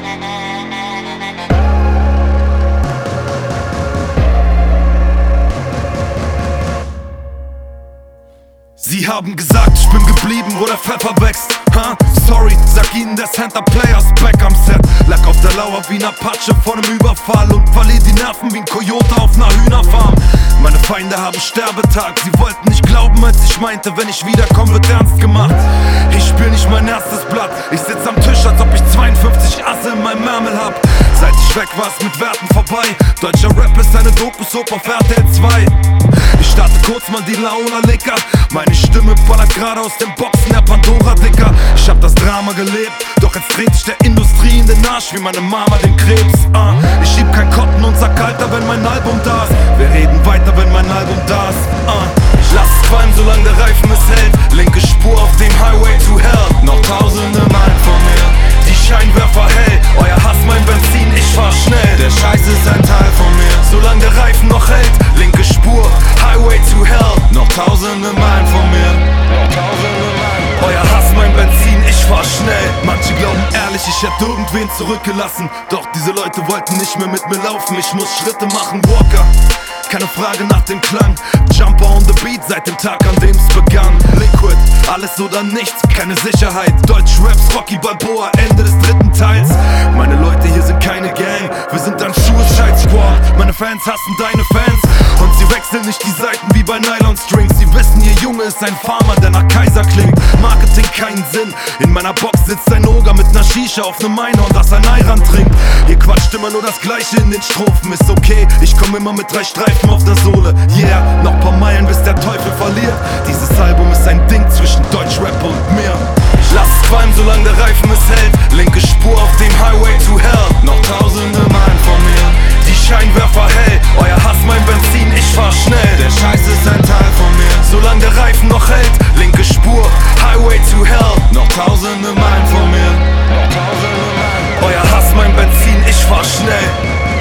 Sie haben gesagt, ich bin geblieben, wo der Pfeffer wächst. Sorry, sag ihnen, der Center Players back am Set. Lag auf der Lauer wie 'n Apache vor nem Überfall und verliert die Nerven wie 'n Coyote auf 'ner Hühnerfarm. Meine Feinde haben Sterbetag, sie wollten nicht glauben, als ich meinte, wenn ich wiederkomme, wird ernst gemacht. Ich spiel nicht mein erstes Blatt, ich sitz am Tisch, als ob ich 52 Asse in meinem Ärmel hab. Seit ich weg war's mit Werten vorbei, deutscher Rap ist eine Doku-Soap auf RTL 2. Ich starte kurz mal die Laola Licker, meine Stimme ballert gerade aus den Boxen der Pandora, Dicker. Ich hab das Drama gelebt, doch jetzt dreht sich der Industrie in den Arsch wie meine Mama den Krebs. Ich schieb kein Kotten und sag Alter, wenn mein Album da ist. Wir reden weiter, wenn mein Album da ist. Ich lass es qualmen, solange der Reifen es hält. Linke Spur auf dem Highway to Hell. Noch tausende Meilen vor mir, die Scheinwerfer hell. Euer Hass, mein Benzin, ich fahr schnell. Der Scheiß ist ein Teil von mir, solange der Reifen noch hält. Linke Spur, Highway to Hell. Noch tausende Meilen von mir, noch tausende Meilen. Euer Hass, mein Benzin, ich fahr schnell. Manche glauben ehrlich, ich hätte irgendwen zurückgelassen. Doch diese Leute wollten nicht mehr mit mir laufen. Ich muss Schritte machen, Walker. Keine Frage nach dem Klang. Jumper on the beat seit dem Tag, an dem's begann. Liquid, alles oder nichts, keine Sicherheit. Deutsch Raps, Rocky Balboa, Ende des dritten Teils. Meine Leute hier sind keine Gang, wir sind ein Suicide Squad. Meine Fans hassen deine Fans und sie wechseln nicht die Seiten wie bei Nylon Strings. Sie wissen, ihr Junge ist ein Farmer, der nach Kaiser klingt. Marketing keinen Sinn, in meiner Box sitzt ein Oger mit ner Shisha auf nem Einhorn, das ein Ayran trinkt. Ihr quatscht immer nur das Gleiche in den Strophen, ist okay, ich komm immer mit 3 Streifen auf der Sohle. Yeah, noch paar Meilen bis der Teufel verliert. Dieses Album ist ein Ding zwischen Deutschrap und mir. Ich lass es qualmen, solange der Reifen es hält. Linke Spur auf dem Highway to Hell. Noch tausende Meilen vor mir, die Scheinwerfer hell. Euer Hass, mein Benzin, ich fahr schnell. Der Scheiß ist ein Teil von mir, solange der Reifen noch hält. Linke Spur, Highway to Hell. Noch tausende Meilen vor mir, noch tausende Meilen. Euer Hass, mein Benzin, ich fahr schnell.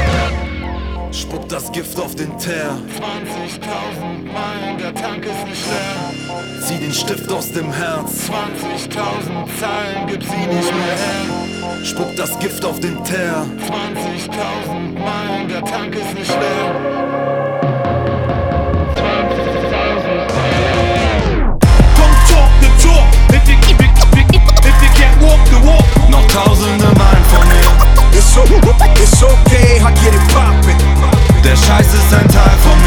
Spuck das Gift auf den Teer. 20.000 Meilen, der Tank ist nicht leer. Zieh den Stift aus dem Herz. 20.000 Zeilen, gib sie nicht mehr her. Spuck das Gift auf den Teer. 20.000 Meilen, der Tank ist nicht leer. Don't talk the talk, if you can't walk the walk. Noch tausende Meilen von mir. It's okay, I get it poppin'. Der Scheiß ist ein Teil von